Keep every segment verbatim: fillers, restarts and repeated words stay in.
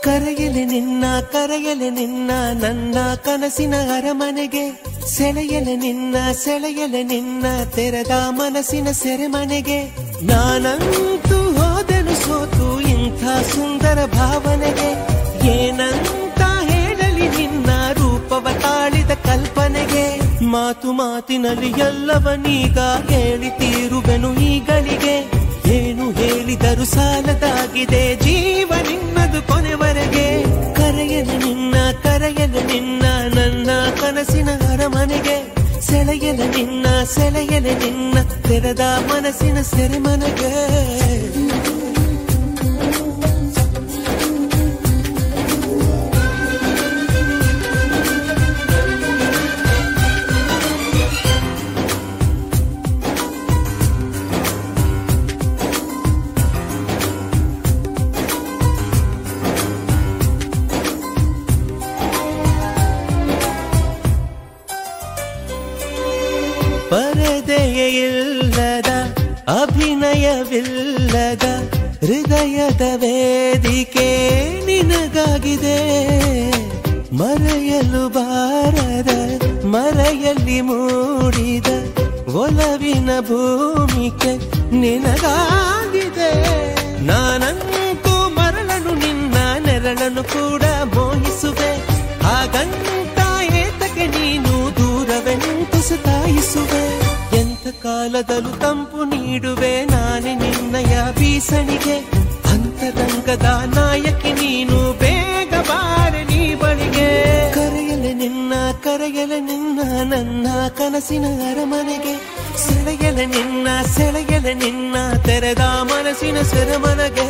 ಕರೆಯಲೆ ನಿನ್ನ ಕರೆಯಲೆ ನಿನ್ನ ನನ್ನ ಕನಸಿನ ಅರಮನೆಗೆ, ಸೆಳೆಯಲೆ ನಿನ್ನ ಸೆಳೆಯಲೆ ನಿನ್ನ ತೆರೆದ ಮನಸ್ಸಿನ ಸೆರೆಮನೆಗೆ. ನಾನಂತೂ ಹೋದನು ಸೋತು ಇಂಥ ಸುಂದರ ಭಾವನೆಗೆ, ಏನಂತ ಹೇಳಲಿ ನಿನ್ನ ರೂಪವ ತಾಳಿದ ಕಲ್ಪನೆಗೆ. ಮಾತು ಮಾತಿನಲ್ಲಿ ಎಲ್ಲವನೀಗ ಹೇಳಿ ತೀರುವೆನು ಈಗಳಿಗೆ, ಏನು ಹೇಳಿದರು ಸಾಲದಾಗಿದೆ ಜೀವ ನಿನ್ನದು ಕೊನೆವರೆಗೆ. ಕರೆಯಲು ನಿನ್ನ ಕರೆಯಲು ನಿನ್ನ ನನ್ನ ಕನಸಿನ ಅರಮನೆಗೆ, ಸೆಳೆಯಲು ನಿನ್ನ ಸೆಳೆಯಲು ನಿನ್ನ ತೆರೆದ ಮನಸ್ಸಿನ ಸೆರೆಮನೆಗೆ. ಪರದೆಯಿಲ್ಲದ ಅಭಿನಯವಿಲ್ಲದ ಹೃದಯದ ವೇದಿಕೆ ನಿನಗಾಗಿದೆ. ಮರೆಯಲು ಬಾರದ ಮರೆಯಲ್ಲಿ ಮೂಡಿದ ಒಲವಿನ ಭೂಮಿಕೆ ನಿನಗಾಗಿದೆ. ನಾನಂತೂ ಮರಳನು ನಿನ್ನ ನೆರಳನ್ನು ಕೂಡ ಮೋಹಿಸುವೆ, ಹಾಗಂತ ಏತಕ್ಕೆ ನೀನು ದೂರವೆಂತು ಸತಾಯಿಸುವೆ. ಎಂಥ ಕಾಲದಲ್ಲೂ ತಂಪು ನೀಡುವೆ ನಾನೇ ನಿನ್ನಯ ಬೀಸಣಿಗೆ, ಅಂತರಂಗದ ನಾಯಕಿ ನೀನು ಬೇಗ ಬಾರೆ ನೀ ಬಳಿಗೆ. ಕರೆಯಲೆ ನಿನ್ನ ಕರೆಯಲೆ ನಿನ್ನ ನನ್ನ ಕನಸಿನ ಅರಮನೆಗೆ, ಸೆಳೆಯಲೆ ನಿನ್ನ ಸೆಳೆಯಲೆ ನಿನ್ನ ತೆರೆದ ಮನಸ್ಸಿನ ಸೆರೆಮನೆಗೆ.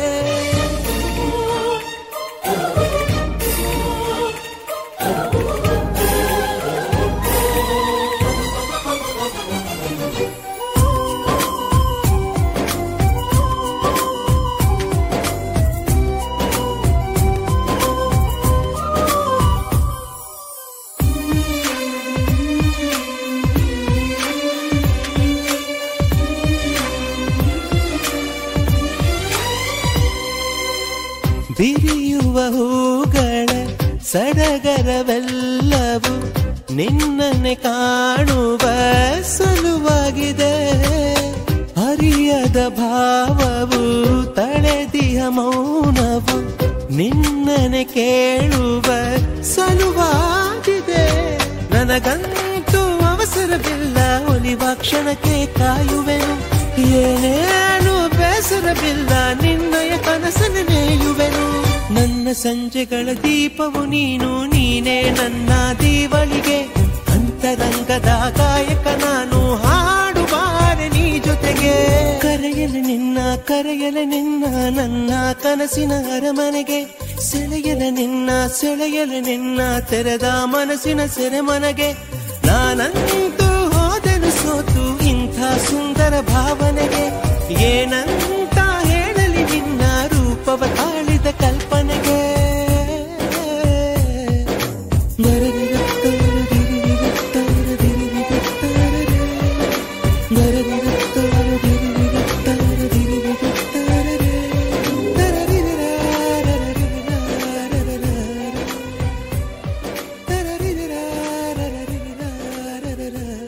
ಬಿರಿಯುವ ಹೂಗಳ ಸಡಗರವೆಲ್ಲವೂ ನಿನ್ನನ್ನೇ ಕಾಣುವ ಸಲುವಾಗಿದೆ. ಅರಿಯದ ಭಾವವು ತಳೆದಿಯ ಮೌನವು ನಿನ್ನನ್ನೇ ಕೇಳುವ ಸಲುವಾಗಿದೆ. ನನಗಂತೂ ಅವಸರವಿಲ್ಲ ಒಲಿವ ಕ್ಷಣಕ್ಕೆ ಕಾಯುವೆನು, ಏನೇನು ಬೇಸರವಿಲ್ಲ ನಿನ್ನಯ ಕನಸನ್ನು ನೇಯುವೆನು. ನನ್ನ ಸಂಜೆಗಳ ದೀಪವು ನೀನು, ನೀನೇ ನನ್ನ ದೀವಳಿಗೆ. ಅಂತರಂಗದ ಗಾಯಕ ನಾನು, ಹಾಡು ಬಾರೆ ನೀ ಜೊತೆಗೆ. ಕರೆಯಲು ನಿನ್ನ ಕರೆಯಲು ನಿನ್ನ ನನ್ನ ಕನಸಿನ ಅರಮನೆಗೆ, ಸೆಳೆಯಲು ನಿನ್ನ ಸೆಳೆಯಲು ನಿನ್ನ ತೆರೆದ ಮನಸ್ಸಿನ ಸೆರೆಮನೆಗೆ. ನಾನಂತೂ ಹೋದನು ಸೋತು ಇಂಥ ಸುಂದರ ಭಾವನೆಗೆ, ಏನಂತ ಹೇಳಲಿ ನಿನ್ನ ರೂಪವ ತಾಳಿದ ಕಲ್ಪನೆಗೆ. Da da da da da da da da da da da da da da da da